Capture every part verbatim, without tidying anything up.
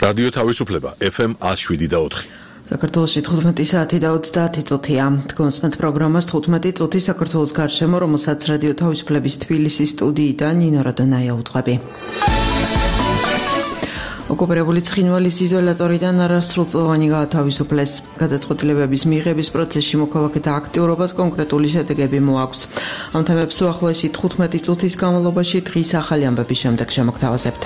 რადიო თავისუფლება ეფ ემ one oh seven და four. საქართველოში თხუთმეტი საათი და ოცდაათი წუთია. Თქვენსმეთ პროგრამას თხუთმეტი წუთი საქართველოს გარშემო, რომელსაც რადიო თავისუფლების თბილისის სტუდიიდან ნინო რადონაია უძღვები. ოკუპირებული ცხინვალის იზოლატორიდან არასრულწლოვანი გაათავისუფლეს. გადაწყვეტილებების მიღების პროცესში მოქალაქეთა აქტიურობას კონკრეტული შედეგები მოაქვს. ამ თემებს უახლოესი თხუთმეტი წუთის განმავლობაში დღის ახალი ამბების შემდეგ შემოგთავაზებთ.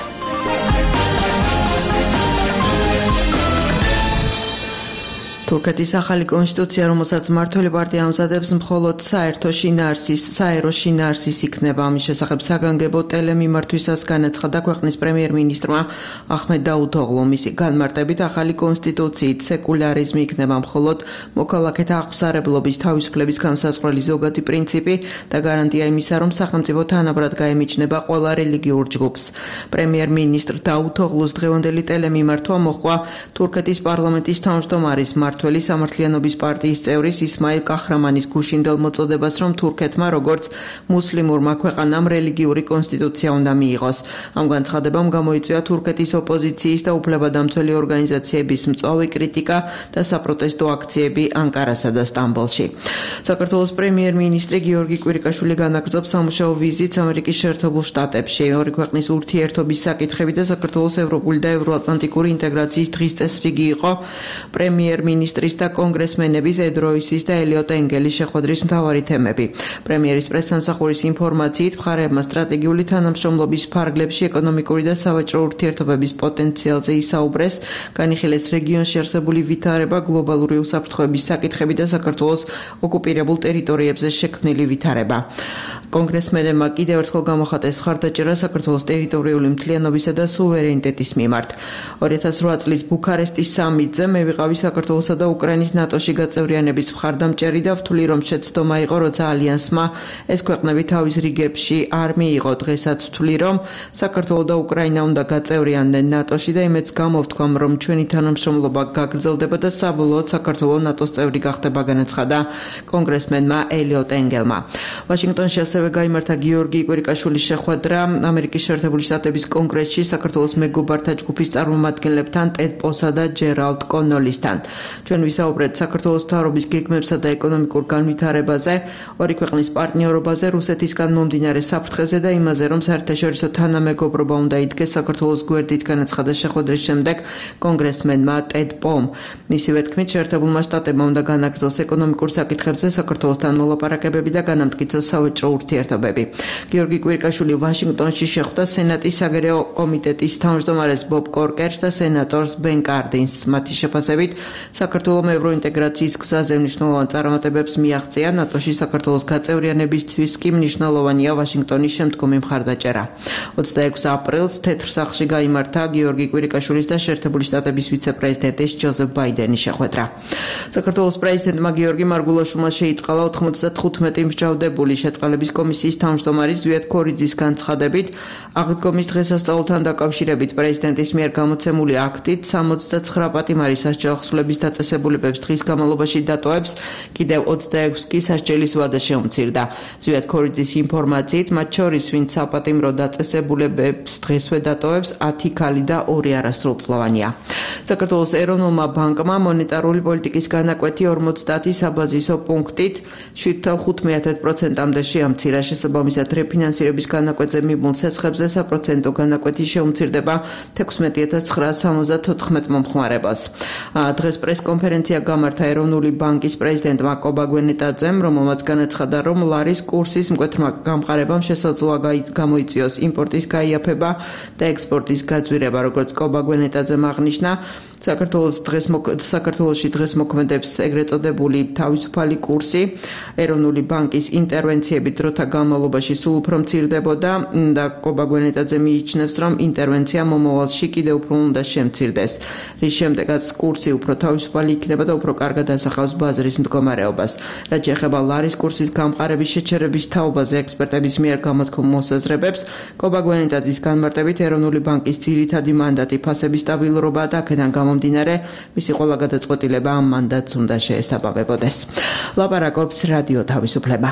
თურქეთის ახალი კონსტიტუცია, რომელსაც მმართველი პარტია ამზადებს, მხოლოდ საერთო შინაარსის, საერო შინაარსის იქნება. ამის შესახებ საგანგებო ტელემიმართვისას განაცხადა ქვეყნის პრემიერ-მინისტრმა ახმედ დაუთოღლუ. მისი განმარტებით, ახალი კონსტიტუციით სეკულარიზმი იქნება მხოლოდ მოქალაქეთა აღფსარებლობის, თავისუფლების განსაზღვრელი ზოგადი პრინციპი და გარანტია იმისა, რომ სახელმწიფო თანაბრად გაემიჯნება ყველა რელიგიურ ჯგუფს. პრემიერ-მინისტრ დაუთოღლუს დღევანდელი ტელემიმართვა მოჰყვა თურქეთის პარლამენტის თავმჯდომარის მმართველი სამართლიანობის პარტიის წევრის ისმაილ კახრამანის გუშინდელ მოწოდებას, რომ თურქეთმა როგორც მუსლიმურმა ქვეყანამ რელიგიური კონსტიტუცია უნდა მიიღოს. ამ განცხადებამ გამოიწვია თურქეთის ოპოზიციის და უფლებადამცველი ორგანიზაციების მწვავე კრიტიკა და საპროტესტო აქციები ანკარასა და სტამბოლში. საქართველოს პრემიერ-მინისტრი გიორგი კვირიკაშვილი განაგრძობს სამუშაო ვიზიტს ამერიკის შეერთებულ შტატებში. ორი ქვეყნის ურთიერთობის საკითხები და საქართველოს ევროპული და ევროატლანტიკური ინტეგრაციის დღის წესრიგი იყო პრემიერ-მინისტრის და კონგრესმენების ედ როისის და ელიოტ ენგელის შეხვედრის მთავარი თემები. პრემიერის პრესსამსახურის ინფორმაციით, მხარეებმა სტრატეგიული თანამშრომლობის ფარგლებში ეკონომიკური და სავაჭრო ურთიერთობების პოტენციალზე ისაუბრეს, განიხილეს რეგიონში არსებული ვითარება, გლობალური უსაფრთხოების საკითხები და საქართველოს ოკუპირებულ ტერიტორიებზე შექმნილი ვითარება. კონგრესმენებმა კიდევ ერთხელ გამოხატეს მხარდაჭერა საქართველოს ტერიტორიული მთლიანობისა და სუვერენიტეტის მიმართ. ორი ათას რვა წლის ბუქარესტის სამიტზე მე ვიყავი საქართველოსა და უკრაინის ნატოში გაწევრიანების მხარდამჭერი და ვთვლი, რომ შეცდომა იყო, როცა ალიანსმა ეს ქვეყნები თავის რიგებში არ მიიღო. დღესაც ვთვლი, რომ საქართველო და უკრაინა უნდა გაწევრიანდნენ ნატოში და იმედს გამოვთქვამ, რომ ჩვენი თანამშრომლობა გაგრძელდება და საბოლოოდ საქართველო ნატოს წევრი გახდება, განაცხადა კონგრესმენმა ელიოტ ენგელმა. ვაშინგტონში ასევე გაიმართა გიორგი კვირიკაშვილის შეხვედრა ამერიკის შეერთებული შტატების კონგრესში საქართველოს მეგობართა ჯგუფის წარმომადგენლებთან, ტედ პოსა და ჯერალდ კონოლისთან. ჩვენ ვისაუბრეთ საქართველოს მთავრობის გეგმებსა და ეკონომიკურ განვითარებაზე, ორი ქვეყნის პარტნიორობაზე, რუსეთისგან მომდინარე საფრთხეზე და იმაზე, რომ საერთაშორისო თანამეგობრობა უნდა იდგეს საქართველოს გვერდით, განაცხადა შეხვედრის შემდეგ კონგრესმენმა ტედ პომ. მისივე თქმით, შეერთებულმა შტატებმა უნდა განაგრძოს ეკონომიკურ საკითხებზე საქართველოსთან მოლაპარაკებები და განამტკიცოს სავაჭრო ურთიერთობები. გიორგი კვირიკაშვილი ვაშინგტონში შეხვდა სენატის საგარეო კომიტეტის თავმჯდომარეს ბობ კორკერს და სენატორს ბენ კარდინს. მათი შეფასებით, საქართველომ ევროინტეგრაციის გზაზე მნიშვნელოვან წარმატებებს მიაღწია, ნატოში საქართველოს გაწევრიანებისთვის კი მნიშვნელოვანია ვაშინგტონის შემდგომი მხარდაჭერა. ოცდაექვსი აპრილს თეთრ სახლში გაიმართა გიორგი კვირიკაშვილის და შეერთებული შტატების ვიცე-პრეზიდენტის ჯოზეფ ბაიდენის შეხვედრა. საქართველოს პრეზიდენტმა გიორგი მარგულაშვილმა შეიწყალა ოთხმოცდათხუთმეტი მსჯავრდებული შეწყალების კომისიის თავმჯდომარის ზვიად ქორიძის განცხადებით, აღდგომის დღესასწაულთან დაკავშირებით პრეზიდენტის მიერ გამოცემული აქტით სამოცდაცხრა პატიმარი სასჯელახსნილების დაწესებულებებს დღის განმავლობაში დატოვებს, კიდევ ოცდაექვსი კი სასჯელის ვადა შეუმცირდა. ზვიად ქორიძის ინფორმაციით, მათ შორის, ვინც საპატიმრო დაწესებულებებს დღესვე დატოვებს, ათი ქალი და ორი არასრულწლოვანია. საქართველოს ეროვნულმა ბანკმა მონეტარული პოლიტიკის განაკვეთი ორმოცდაათი საბაზისო პუნქტით შვიდ და ხუთ პროცენტამდე შეამცირა. შესაბამისად, რეფინანსირების განაკვეთზე მიბმულ ცეცხლებზე საპროცენტო განაკვეთი შეუმცირდება თექვსმეტი ათას ცხრაასა სამოცდათოთხმეტ მომხმარებელს. დღეს პრესკონფერენცია გამართა ეროვნული ბანკის პრეზიდენტმა კობა გვენეტაძემ, რომელმაც განაცხადა, რომ ლარის კურსის მკვეთრმა გამყარებამ შესაძლოა გამოიწვიოს იმპორტის გაიაფება და ექსპორტის გაძვირება, როგორც კობა გვენეტაძემ აღნიშნა. საქართველოს დღეს საქართველოში დღეს მოქმედებს ეგრეთ წოდებული თავისუფალი კურსი. ეროვნული ბანკის ინტერვენციები დროთა განმავლობაში სულ უფრო მცირდებოდა და კობა გვენეტაძე მიიჩნევს, რომ ინტერვენცია მომავალში კიდევ უფრო უნდა შემცირდეს, რის შემდეგაც კურსი უფრო თავისუფალი იქნება და უფრო კარგად ასახავს ბაზრის მდგომარეობას. რაც შეეხება ლარის კურსის გამყარების შეჩერების თაობაზე ექსპერტების მიერ გამოთქმულ მოსაზრებებს, კობა გვენეტაძის განმარტებით, ეროვნული ბანკის ძირითადი მანდატი ფასების სტაბილურობა და აქედან გამომდინარე, მისი ყველა გადაწყვეტილება ამ მანდატს უნდა შეესაბამებოდეს. ლაპარაკობს რადიო თავისუფლება.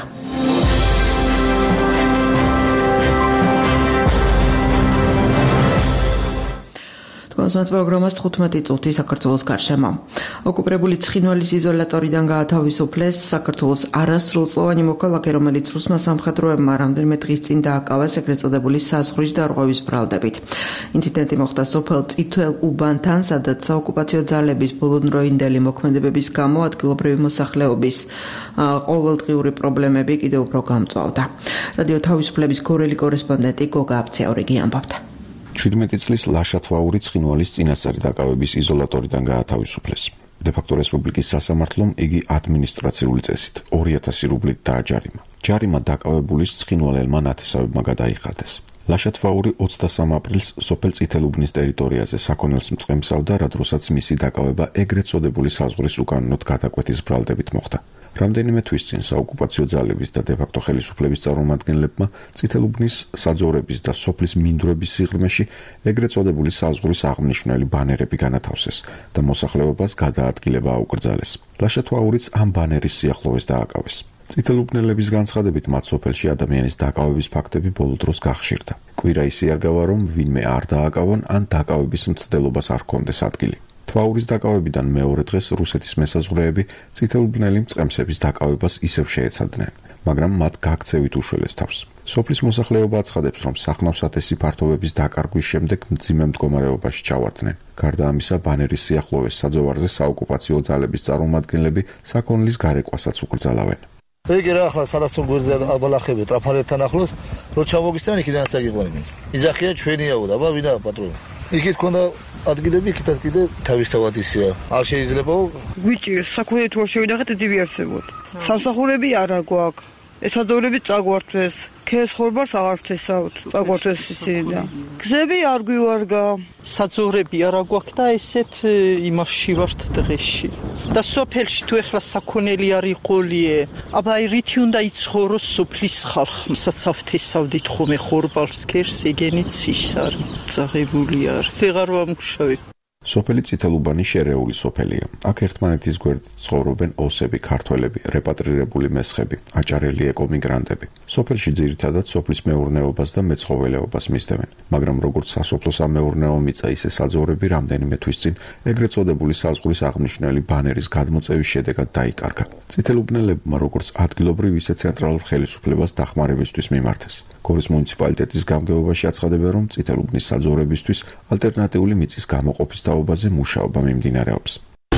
კონსუმატ პროგრამას თხუთმეტი წუთი საქართველოს გარშემო. ოკუპირებული ცხინვალის იზოლატორიდან გაათავისუფლეს საქართველოს არასრულწლოვანი მოქალაქე, რომელიც რუსმა სამხედროებმა რამდენიმე დღის წინ დააკავეს ეგრეთ წოდებული საზღვრის დარღვევის ბრალდებით. ინციდენტი მოხდა სოფელ წითელ უბანთან, სადაც საოკუპაციო ძალების ბოლოდროინდელი მოქმედებების გამო ადგილობრივი მოსახლეობის ყოველდღიური პრობლემები კიდევ უფრო გამწვავდა. რადიო თავისუფლების გორელი კორესპონდენტი გოგა აბცეორიგი ამბობდა. შვიდმეტი წლის ლაშა თვაური ცხინვალის წინასწარი დაკავების იზოლატორიდან გაათავისუფლეს. დე-ფაქტო რესპუბლიკის სასამართლომ იგი ადმინისტრაციული წესით ორი ათასი რუბლით დააჯარიმა. ჯარიმა დაკავებულის ცხინვალელმა ნათესავებმა გადაიხადეს. ლაშა თვაური ოცდასამ აპრილს სოფელ წითელუბნის ტერიტორიაზე საქონელს მწყემსავდა, რა დროსაც მისი დაკავება ეგრეთ წოდებული საზღვრის უკანონოდ გადაკვეთის ბრალდებით მოხდა. რამდენიმე თვის წინ საოკუპაციო ძალების და დე-ფაქტო ხელისუფლების წარმომადგენლებმა წითელუბნის საძოვრების და სოფლის მინდვრების სიღრმეში ეგრეთ წოდებული საზღვრის აღნიშნული ბანერები განათავსეს და მოსახლეობას გადაადგილება აუკრძალეს. ლაშა თვაურიც ამ ბანერის სიახლოვეს დააკავეს. წითელუბნელების განცხადებით მათ სოფელში ადამიანის დაკავების ფაქტები ბოლო დროს გახშირდა. კვირა ისე არ გავა, რომ ვინმე არ დააკავონ ან დაკავების მცდელობას არ ჰქონდეს ადგილი. თვაურის დაკავებიდან მეორე დღეს რუსეთის მესაზღვრეები წითელუბნელი მწყემსების დაკავებას ისევ შეეცადნენ, მაგრამ მათ გაქცევით უშველეს თავს. სოფლის მოსახლეობა აცხადებს, რომ სახნავსათესი ფართობების დაკარგვის შემდეგ მძიმე მდგომარეობაში ჩავარდნენ. გარდა ამისა, ბანერის სიახლოვეს საძოვარზე საოკუპაციო ძალების წარმომადგენლები საქონლის გარეკვასაც უკრძალავენ. ეგ რა ახლა სადაც გვერდზე აბალახები ტრაფარეთთან ახლოს რო ჩამოგისწრენ იქიდანაც აგიყვანებენ. იძახია ჩვენიაო და აბა ვინა პატრონი. იქით ქონდა ადგილები, იქითაც კიდე თავისთავად ისეა. არ შეიძლება გვიჭირს საქონელი თუ არ შევიდაღეთ ედი ვიარსებოდ. სამსახურები არა გვაქვს. ესაძოვრები წაგვართვეს. ქეს ხორბალს აღარ ვთესავთ. წაგვართვეს ისინი და გზები არ გვივარგა. საძოვრები არა გვაქვს და ესეთ იმაში ვართ დღეში. და სოფელში თუ ეხლა საქონელი არ იყოლიე, აბა რითი უნდა იცხოვროს სოფლის ხალხი. საცავთესავდით ხომე ხორბალს ქერს ეგენიც ის არის. წაღებული არ. ვეღარ ვამუშავებ. სოფელი წითელუბანი შერეული სოფელია. აქ ერთმანეთის გვერდით ცხოვრობენ ოსები, ქართველები, რეპატრირებული მესხები, აჭარელი ეკომიგრანტები. სოფელში ძირითადად სოფლის მეურნეობას და მეცხოველეობას მისდევენ, მაგრამ როგორც სასოფლო-სამეურნეო მიწა, ისე საძოვრები რამდენიმე თვის წინ ეგრეთ წოდებული საზღვრის აღნიშნული ბანერის გადმოწევის შედეგად დაიკარგა. წითელუბნელებმა როგორც ადგილობრივ, ისე ცენტრალურ ხელისუფლებას დახმარებისთვის მიმართეს. გორის მუნიციპალიტეტის გამგეობაში აცხადებენ, რომ წითელუბნის საძოვრებისთვის ალტერნატიული მიწის გამოყოფის დაობაზე მუშაობა მიმდინარეობს.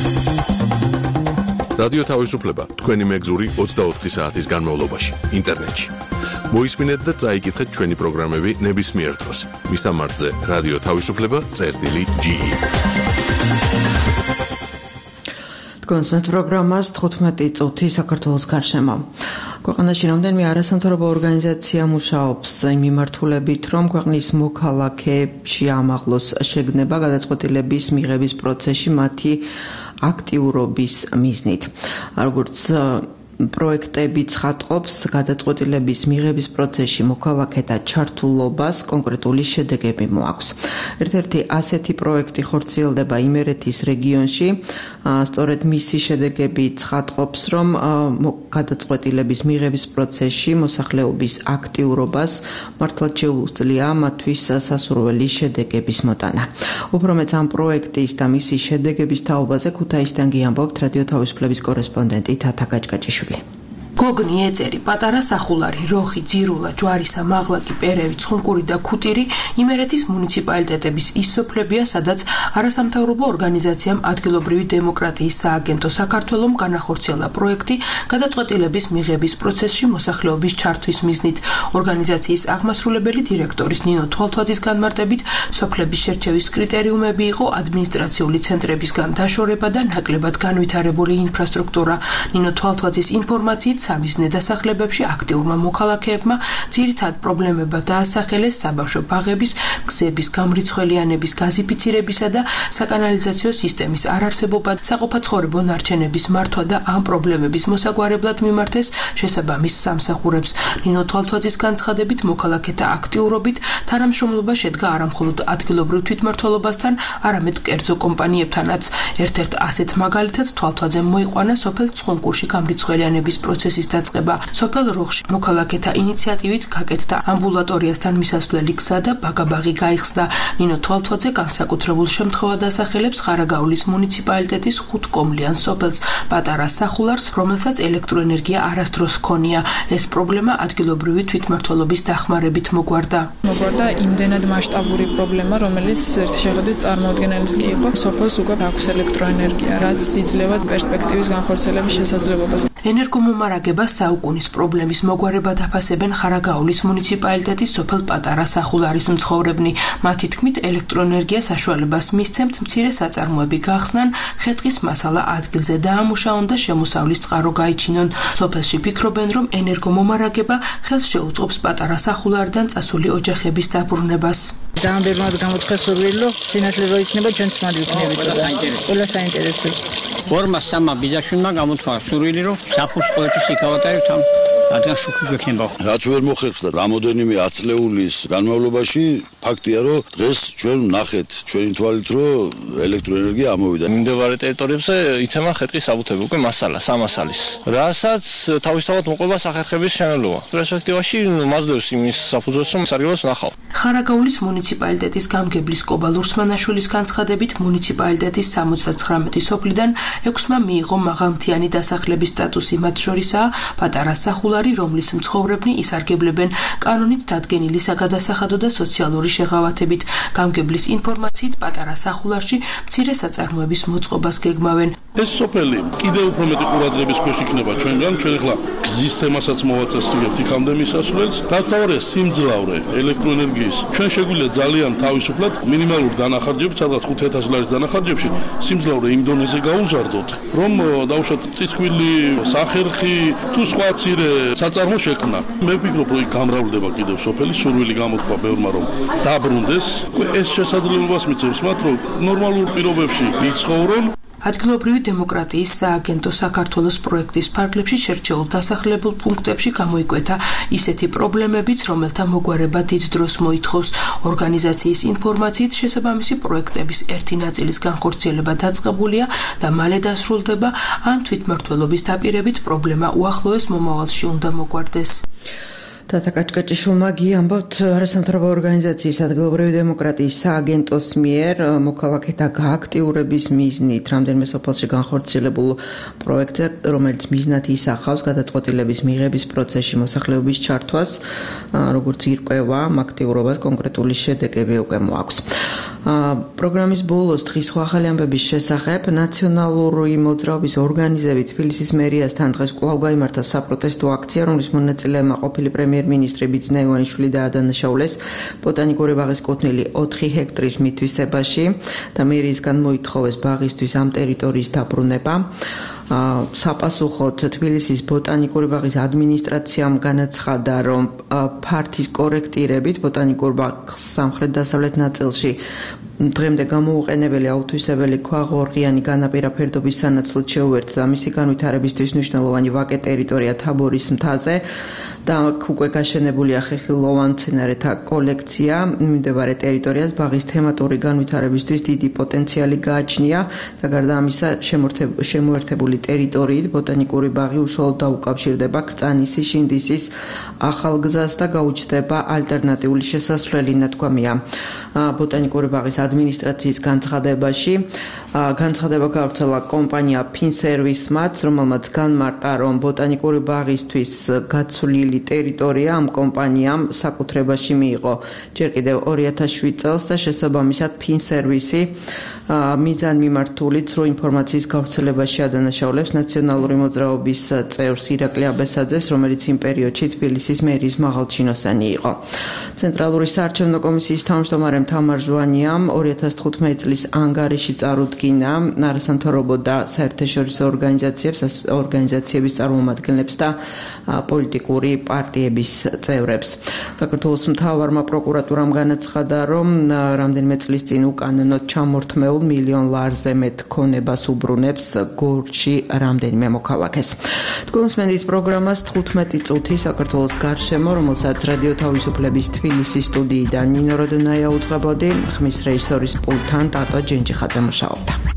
რადიო თავისუფლება თქვენი მეგზური ოცდაოთხი საათის განმავლობაში ინტერნეტში. მოისმინეთ და წაიკითხეთ ჩვენი პროგრამები ნებისმიერ დროს. მისამართზე რადიო თავისუფლება წერტილი ჯი ი. კონსუმატ პროგრამას თხუთმეტი წუთი საქართველოს გარშემო. ქვეყანაში რამდენიმე არასამთავრობო ორგანიზაცია მუშაობს იმ მიმართულებით, რომ ქვეყნის მოქალაქეებში ამაღლოს შეგნება გადაწყვეტილების მიღების პროცესში მათი აქტიურობის მიზნით. როგორც პროექტები ცხადყოფს, გადაწყვეტილების მიღების პროცესში მოქალაქეთა ჩართულობას კონკრეტული შედეგები მოაქვს. ერთ-ერთი ასეთი პროექტი ხორციელდება იმერეთის რეგიონში. სწორედ მისი შედეგები ცხადყოფს, რომ გადაწყვეტილების მიღების პროცესში მოსახლეობის აქტიურობას მართლაც შეუძლია მათთვის სასურველი შედეგების მოტანა. უფრო მეც ამ პროექტის და მისი შედეგების თაობაზე ქუთაისიდან გიამბობთ რადიო თავისუფლების კორესპონდენტი თათა გაჭკაჭიშვილი. გოგნი, ეწერი, პატარა სახულარი, როხი, ძირულა, ჯვარისა, მაღლაკი, პერევი, ცხუნკური და ქუტირი იმერეთის მუნიციპალიტეტების ის სოფლებია, სადაც არასამთავრობო ორგანიზაციამ ადგილობრივი დემოკრატიის სააგენტო საქართველომ განახორციელა პროექტი გადაწყვეტილების მიღების პროცესში მოსახლეობის ჩართვის მიზნით. ორგანიზაციის აღმასრულებელი დირექტორის ნინო თვალთვაძის განმარტებით, სოფლების შერჩევის კრიტერიუმები იყო ადმინისტრაციული ცენტრებისგან დაშორება და ნაკლებად განვითარებული ინფრასტრუქტურა. ნინო თვალთვაძის ინფორმაციით სამიზნე დასახლებებში აქტიურმა მოქალაქეებმა ძირითად პრობლემებად დაასახელეს საბავშვო ბაღების, გზების გამრიცხველიანების, გაზიფიცირებისა და საკანალიზაციო სისტემის არარსებობა, საყოფაცხოვრებო ნარჩენების მართვა და ამ პრობლემების მოსაგვარებლად მიმართეს შესაბამის სამსახურებს. ნინო თვალთვაძის განცხადებით, მოქალაქეთა აქტიურობით თანამშრომლობა შედგა არამხოლოდ ადგილობრივ თვითმმართველობასთან, არამედ კერძო კომპანიებთანაც. ერთ-ერთ ასეთ მაგალითად თვალთვაძემ მოიყვანა სოფელ ცხუნკურში გამრიცხველიანების პროცესის ავტობუსის დაწყება. სოფელ როხში მოქალაქეთა ინიციატივით გაკეთდა ამბულატორიასთან მისასვლელი გზა და ბაგაბაღი გაიხსნა. ნინო თვალთვაძე განსაკუთრებულ შემთხვევად ასახელებს ხარაგაულის მუნიციპალიტეტის ხუთკომლიან სოფელს, პატარა სახულარს, რომელსაც ელექტროენერგია არასდროს ჰქონია. ეს პრობლემა ადგილობრივი თვითმმართველობის დახმარებით მოგვარდა. მოგვარდა იმდენად მასშტაბური პრობლემა, რომელიც ერთი შეხედვით წარმოუდგენელიც კი იყო. სოფელს უკვე აქვს ელექტროენერგია, რაც იძლევა პერსპექტივის განხორციელების შესაძლებლობას. ენერგომომარაგება საუკუნის პრობლემის მოგვარებად აფასებენ ხარაგაულის მუნიციპალიტეტის სოფელ პატარა სახულარის მცხოვრებნი. მათი თქმით, ელექტროენერგია საშუალებას მისცემთ მცირე საწარმოები გახსნან, ხე-ტყის მასალა ადგილზე დაამუშავონ და შემოსავლის წყარო გაიჩინონ. სოფელში ფიქრობენ, რომ ენერგომომარაგება ხელს შეუწყობს პატარა სახულარიდან წასული ოჯახების დაბრუნებას. ძალიან ბევრად გამოთხეს სურვილი, რომ სინათლე რო იქნება, ჩვენც მათ ვიქნებით. ყველა საინტერესოა. ორმა სამა ბიძაშვილმა გამოთქვა სურვილი, რომ საფურს ყოველთვის იქავატაებთ ამ რადგან შუქი გვექნება. რაც ვერ მოხერხდა რამოდენიმე ათწლეულის განმავლობაში, ფაქტია, რომ დღეს ჩვენ ვნახეთ ჩვენი თვალით, რომ ელექტროენერგია ამოვიდა. მიმდებარე ტერიტორიებზე იცემა ხე-ტყის საბუთები, უკვე მასალა, სამასალის, რასაც თავისთავად მოყვება სახერხების შენელობა. პერსპექტივაში მაძლევს იმის საფუძველს, რომ სარგებლობს ნახავ. ხარაგაულის მუნიციპალიტეტის გამგებლის კობა ლურსმანაშვილის განცხადებით, მუნიციპალიტეტის სამოცდაცხრამეტი სოფლიდან ექვსმა მიიღო მაღალმთიანი დასახლების სტატუსი, მათ შორისაა პატარა სახულარი, რომლის მცხოვრებნი ისარგებლებენ კანონით დადგენილი საგადასახადო და სოციალური შეღავათებით. გამგებლის ინფორმაციით, პატარა სახულარში მცირე საწარმოების მოწყობას გეგმავენ. ეს სოფელი კიდევ უფრო მეტი ყურადღების ქვეშ იქნება ჩვენგან. ჩვენ ახლა გზის თემასაც მოვაწესრიგებთ იქამდე მისასვლელს. რა თავარია სიმძლავრე ელექტროენერგიის. ჩვენ შეგვიძლია ძალიან თავისუფლად მინიმალურ დანახარჯებით, სადღაც ხუთ ათას ლარის დანახარჯებში სიმძლავრე იმ დონეზე გაუზარდოთ, რომ დავუშვათ წისქვილი, სახერხი თუ სხვა მცირე საწარმო შექმნა. მე ვფიქრობ, რომ იქ გამრავლდება კიდევ სოფელი, სურვილი გამოთქვა ბევრმა, რომ დაბრუნდეს. ეს შესაძლებლობას მიცემს მათ, რომ ნორმალურ პირობებში იცხოვრონ. ადგილობრივი დემოკრატიის სააგენტო საქართველოს პროექტის ფარგლებში შერჩეულ დასახლებულ პუნქტებში გამოიკვეთა ისეთი პრობლემებიც, რომელთა მოგვარება დიდ დროს მოითხოვს. ორგანიზაციის ინფორმაციით, შესაბამისი პროექტების ერთი ნაწილის განხორციელება დაწყებულია და მალე დასრულდება, ან თვითმმართველობის დაპირებით პრობლემა უახლოეს მომავალში უნდა მოგვარდეს. თათა კაჭკაჭიშვილმა გიამბოთ არასამთავრობო ორგანიზაციის ადგილობრივი დემოკრატიის სააგენტოს მიერ მოქალაქეთა გააქტიურების მიზნით რამდენიმე სოფელში განხორციელებულ პროექტზე, რომელიც მიზნად ისახავს გადაწყვეტილების მიღების პროცესში მოსახლეობის ჩართვას, როგორც ირკვევა, აქტიურობას კონკრეტული შედეგები უკვე მოაქვს. პროგრამის ბოლოს დღის ახალი ამბების შესახებ ნაციონალური მოძრაობის ორგანიზებით თბილისის მერიასთან დღეს კვლავ გაიმართა საპროტესტო აქცია, რომლის მონაწილეებმა ყოფილი პრემიერ-მინისტრი ბიძინა ივანიშვილი დაადანაშაულეს ბოტანიკური ბაღის კუთვნილი ოთხი ჰექტრის მითვისებაში და მერიისგან მოითხოვეს ბაღისთვის ამ ტერიტორიის დაბრუნება. საპასუხოდ თბილისის ბოტანიკური ბაღის ადმინისტრაციამ განაცხადა, რომ ფართის კორექტირებით ბოტანიკურ ბაღს სამხრეთ-დასავლეთ ნაწილში დღემდე გამოუყენებელი აუთვისებელი ქვაღორღიანი განაპირა ფერდობის სანაცვლოდ შეუერთდა მისი განვითარებისთვის მნიშვნელოვანი ვაკე ტერიტორია თაბორის მთაზე და აქ უკვე გაშენებულია ხეხილოვან მცენარეთა კოლექცია. მიმდებარე ტერიტორიას ბაღის თემატური განვითარებისთვის დიდი პოტენციალი გააჩნია და გარდა ამისა შემოერთებული ტერიტორიით ბოტანიკური ბაღი უშუალოდ დაუკავშირდება კრწანისის, შინდისის ახალგზას და გაუჩნდება ალტერნატიული შესასვლელი, ნათქვამია ბოტანიკური ბაღის ადმინისტრაციის განცხადებაში. განცხადება გავრცელა კომპანია ფინსერვისმაც, რომელმაც განმარტა, რომ ბოტანიკური ბაღისთვის გაცვლილი ტერიტორია ამ კომპანიამ საკუთრებაში მიიღო ჯერ კიდევ ორი ათას შვიდ წელს და შესაბამისად ფინსერვისი მიზანმიმართული ცრუ ინფორმაციის გავრცელებაში ადანაშაულებს ნაციონალური მოძრაობის წევრს ირაკლი აბესაძეს, რომელიც იმ პერიოდში თბილისის მერიის მაღალჩინოსანი იყო. ცენტრალური საარჩევნო კომისიის თავმჯდომარემ თამარ ჟვანიამ ორი ათას თხუთმეტი წლის ანგარიში წარუდგინა არასამთავრობო და საერთაშორისო ორგანიზაციებს, ორგანიზაციების წარმომადგენლებს და პოლიტიკური პარტიების წევრებს. საქართველოს მთავარმა პროკურატურამ განაცხადა, რომ რამდენიმე წლის წინ უკანონოდ ჩამორთმეულ მილიონ ლარზე მეტ ქონებას უბრუნებს გორჩი რამდენიმე მოქალაქეს. თქვენ მსმენთ პროგრამას თხუთმეტი წუთი საქართველოს გარშემო, რომელსაც რადიო თავისუფლების თბილისის სტუდიიდან ნინო როდონაია უძღვებოდი, ხმის რეჟისორის პულტთან ტატო ჯენჯიხაძე მუშაობდა.